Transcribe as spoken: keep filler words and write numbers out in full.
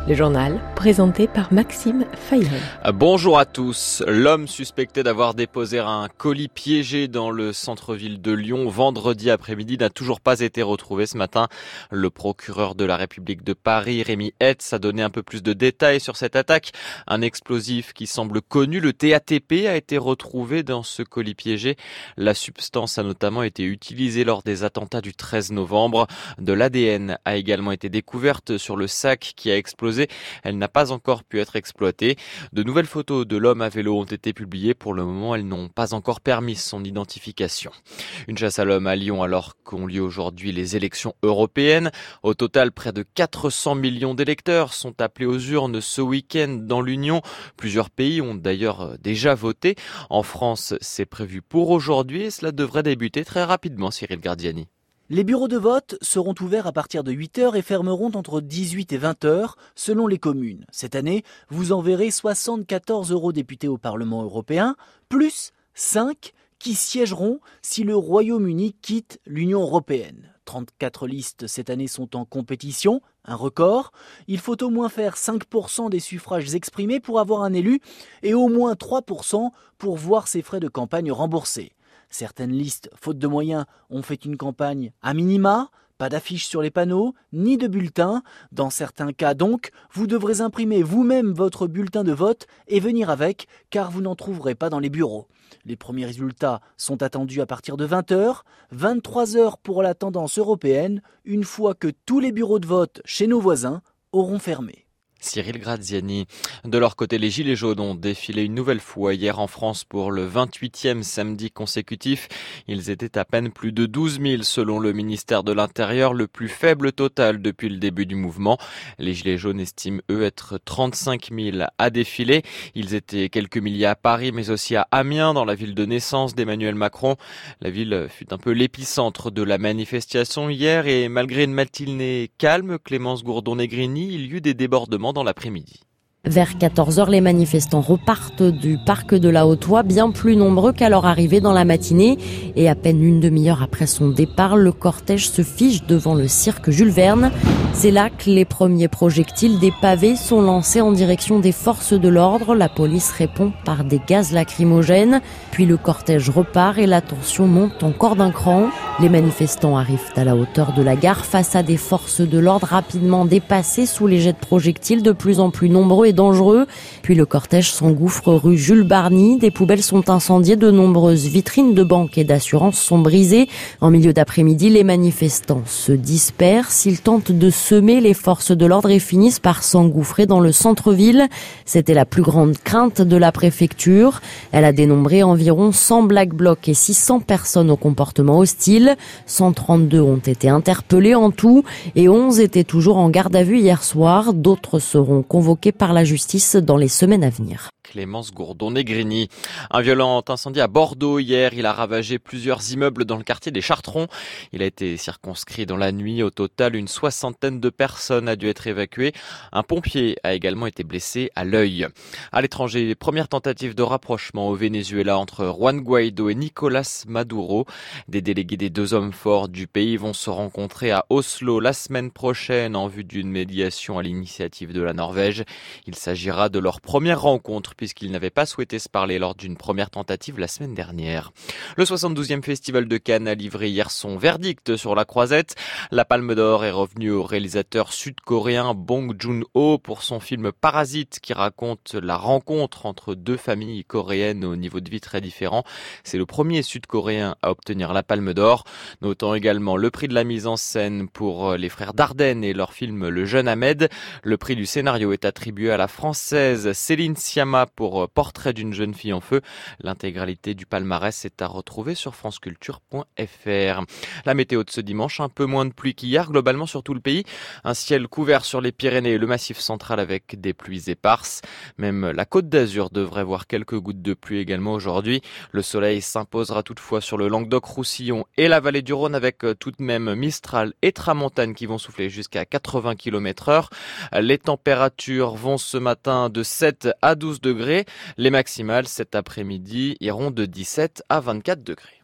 Le journal présenté par Maxime Fayon. Bonjour à tous. L'homme suspecté d'avoir déposé un colis piégé dans le centre-ville de Lyon vendredi après-midi n'a toujours pas été retrouvé ce matin. Le procureur de la République de Paris, Rémi Hetz, a donné un peu plus de détails sur cette attaque. Un explosif qui semble connu, le T A T P, a été retrouvé dans ce colis piégé. La substance a notamment été utilisée lors des attentats du treize novembre. De l'A D N a également été découverte sur le sac qui a explosé. Elle n'a pas encore pu être exploitée. De nouvelles photos de l'homme à vélo ont été publiées. Pour le moment, elles n'ont pas encore permis son identification. Une chasse à l'homme à Lyon alors qu'ont lieu aujourd'hui les élections européennes. Au total, près de quatre cents millions d'électeurs sont appelés aux urnes ce week-end dans l'Union. Plusieurs pays ont d'ailleurs déjà voté. En France, c'est prévu pour aujourd'hui et cela devrait débuter très rapidement, Cyril Gardiani. Les bureaux de vote seront ouverts à partir de huit heures et fermeront entre dix-huit et vingt heures selon les communes. Cette année, vous enverrez soixante-quatorze eurodéputés au Parlement européen, plus cinq qui siégeront si le Royaume-Uni quitte l'Union européenne. trente-quatre listes cette année sont en compétition, un record. Il faut au moins faire cinq pour cent des suffrages exprimés pour avoir un élu et au moins trois pour cent pour voir ses frais de campagne remboursés. Certaines listes, faute de moyens, ont fait une campagne à minima, pas d'affiches sur les panneaux, ni de bulletins. Dans certains cas donc, vous devrez imprimer vous-même votre bulletin de vote et venir avec, car vous n'en trouverez pas dans les bureaux. Les premiers résultats sont attendus à partir de vingt heures, vingt-trois heures pour la tendance européenne, une fois que tous les bureaux de vote chez nos voisins auront fermé. Cyril Graziani. De leur côté, les Gilets jaunes ont défilé une nouvelle fois hier en France pour le vingt-huitième samedi consécutif. Ils étaient à peine plus de douze mille selon le ministère de l'Intérieur, le plus faible total depuis le début du mouvement. Les Gilets jaunes estiment, eux, être trente-cinq mille à défiler. Ils étaient quelques milliers à Paris, mais aussi à Amiens, dans la ville de naissance d'Emmanuel Macron. La ville fut un peu l'épicentre de la manifestation hier et malgré une matinée calme, Clémence Gourdon-Negrini, il y eut des débordements dans l'après-midi. Vers quatorze heures, les manifestants repartent du parc de la Haute-Oie, bien plus nombreux qu'à leur arrivée dans la matinée. Et à peine une demi-heure après son départ, le cortège se fige devant le cirque Jules Verne. C'est là que les premiers projectiles des pavés sont lancés en direction des forces de l'ordre. La police répond par des gaz lacrymogènes. Puis le cortège repart et la tension monte encore d'un cran. Les manifestants arrivent à la hauteur de la gare face à des forces de l'ordre rapidement dépassées sous les jets de projectiles de plus en plus nombreux et dangereux. Puis le cortège s'engouffre rue Jules Barny. Des poubelles sont incendiées, de nombreuses vitrines de banques et d'assurances sont brisées. En milieu d'après-midi, les manifestants se dispersent. Ils tentent de semer les forces de l'ordre et finissent par s'engouffrer dans le centre-ville. C'était la plus grande crainte de la préfecture. Elle a dénombré environ cent black blocs et six cents personnes au comportement hostile. cent trente-deux ont été interpellés en tout et onze étaient toujours en garde à vue hier soir. D'autres seront convoqués par la justice dans les semaines à venir. Clémence Gourdon-Negrini. Un violent incendie à Bordeaux hier. Il a ravagé plusieurs immeubles dans le quartier des Chartrons. Il a été circonscrit dans la nuit. Au total, une soixantaine de personnes a dû être évacuées. Un pompier a également été blessé à l'œil. À l'étranger, les premières tentatives de rapprochement au Venezuela entre Juan Guaido et Nicolás Maduro. Des délégués des deux hommes forts du pays vont se rencontrer à Oslo la semaine prochaine en vue d'une médiation à l'initiative de la Norvège. Il s'agira de leur première rencontre puisqu'ils n'avaient pas souhaité se parler lors d'une première tentative la semaine dernière. Le soixante-douzième Festival de Cannes a livré hier son verdict sur La Croisette. La Palme d'Or est revenue au réalisateur sud-coréen Bong Joon-ho pour son film Parasite qui raconte la rencontre entre deux familles coréennes au niveau de vie très différent. C'est le premier sud-coréen à obtenir la Palme d'Or. Notons également le prix de la mise en scène pour les frères Dardenne et leur film Le Jeune Ahmed. Le prix du scénario est attribué à la française Céline Sciamma pour Portrait d'une jeune fille en feu. L'intégralité du palmarès est à retrouver sur franceculture point f r. La météo de ce dimanche, un peu moins de pluie qu'hier, globalement sur tout le pays. Un ciel couvert sur les Pyrénées et le Massif central avec des pluies éparses. Même la Côte d'Azur devrait voir quelques gouttes de pluie également aujourd'hui. Le soleil s'imposera toutefois sur le Languedoc-Roussillon et la vallée du Rhône avec tout de même Mistral et Tramontane qui vont souffler jusqu'à quatre-vingts kilomètres heure. Les températures vont ce matin de sept à douze degrés. Les maximales cet après-midi iront de dix-sept à vingt-quatre degrés.